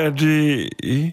ARD.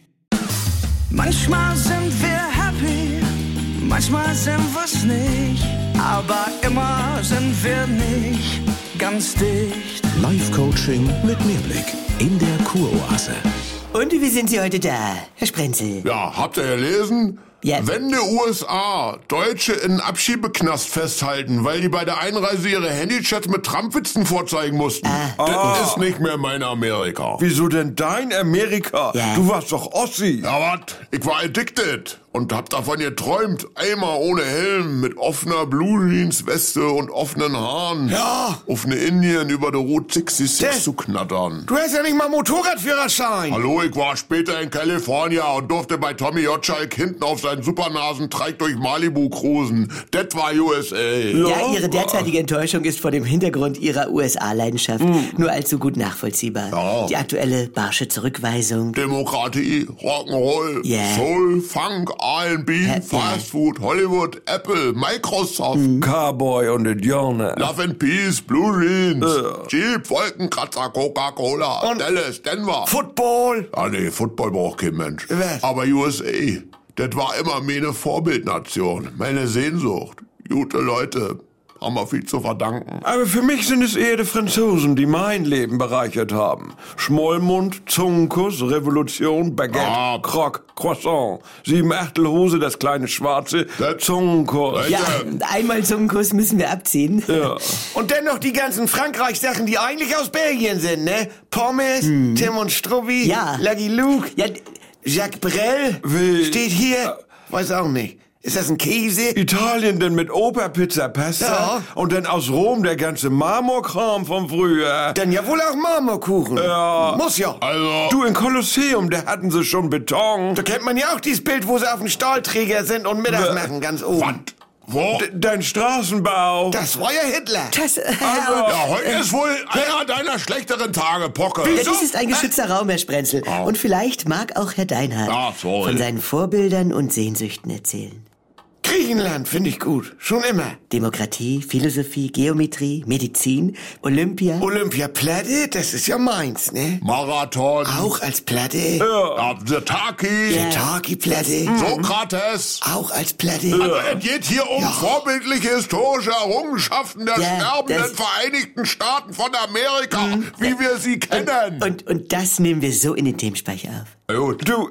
Manchmal sind wir happy, manchmal sind wir's nicht, aber immer sind wir nicht ganz dicht. Live-Coaching mit Mehrblick in der Kuroase. Und wie sind Sie heute da, Herr Sprenzel? Ja, habt ihr gelesen? Ja. Wenn die USA Deutsche in Abschiebeknast festhalten, weil die bei der Einreise ihre Handychats mit Trump-Witzen vorzeigen mussten, das ist nicht mehr mein Amerika. Wieso denn dein Amerika? Ja. Du warst doch Ossi. Ja, wat? Ich war addicted und hab davon geträumt, einmal ohne Helm, mit offener Blue-Jeans-Weste und offenen Haaren Ja. auf eine Indien über der Route 66 zu knattern. Du hast ja nicht mal Motorradführerschein. Hallo, ich war später in California und durfte bei Tommy Gottschalk hinten auf seinen Supernasentreik durch Malibu cruisen. Das war USA. Ja, Ihre derzeitige Enttäuschung ist vor dem Hintergrund Ihrer USA-Leidenschaft nur allzu gut nachvollziehbar. Ja. Die aktuelle barsche Zurückweisung. Demokratie, Rock'n'Roll, Yeah. Soul, Funk, R&B, Ja. Fast Food, Hollywood, Apple, Microsoft, Cowboy und Indianer. Love and Peace, Blue Jeans, Jeep, Wolkenkratzer, Coca-Cola, Und Dallas, Denver. Football. Ah nee, Football braucht kein Mensch. Was? Aber USA, das war immer meine Vorbildnation, meine Sehnsucht. Gute Leute, haben wir viel zu verdanken. Aber für mich sind es eher die Franzosen, die mein Leben bereichert haben. Schmollmund, Zungenkuss, Revolution, Baguette, Ah. Croc, Croissant, 7/8 Hose, das kleine Schwarze, Zungenkuss. Ja, einmal Zungenkuss müssen wir abziehen. Ja. Und dennoch die ganzen Frankreich-Sachen, die eigentlich aus Belgien sind, ne? Pommes, Tim und Strubbi, Ja. Lucky Luke, Ja, Jacques Brel, Wie- steht hier, weiß auch nicht. Ist das ein Käse? Italien denn mit Operpizza Pasta Ja. und dann aus Rom der ganze Marmorkram von früher. Dann ja wohl auch Marmorkuchen. Ja. Muss ja. Also, Du, im Kolosseum, da hatten sie schon Beton. Da kennt man ja auch dieses Bild, wo sie auf dem Stahlträger sind und Mittag machen, ganz oben. was? Wo? Dein Straßenbau. Das war ja Hitler. das, Ja, heute ist wohl einer deiner schlechteren Tage, Pocke. ja, dies ist ein geschützter Raum, Herr Sprenzel. Und vielleicht mag auch Herr Deinhardt Ah, sorry. von seinen Vorbildern und Sehnsüchten erzählen. Griechenland finde ich gut. Schon immer. Demokratie, Philosophie, Geometrie, Medizin, Olympia. Olympiaplatte, das ist ja meins, ne? Marathon. Auch als Platte. Ja, Sirtaki. Ja. Taki-Platte. Sokrates. Auch als Platte. Also, es geht hier um vorbildliche historische Errungenschaften der Ja, sterbenden das- Vereinigten Staaten von Amerika, wie wir sie kennen. Und das nehmen wir so in den Themenspeicher auf. Gut. Du,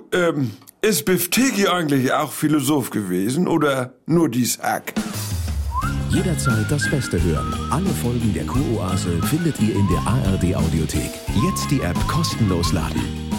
ist Bifteki eigentlich auch Philosoph gewesen oder nur dies Hack? Jederzeit das Beste hören. Alle Folgen der Kuroase findet ihr in der ARD Audiothek. Jetzt die App kostenlos laden.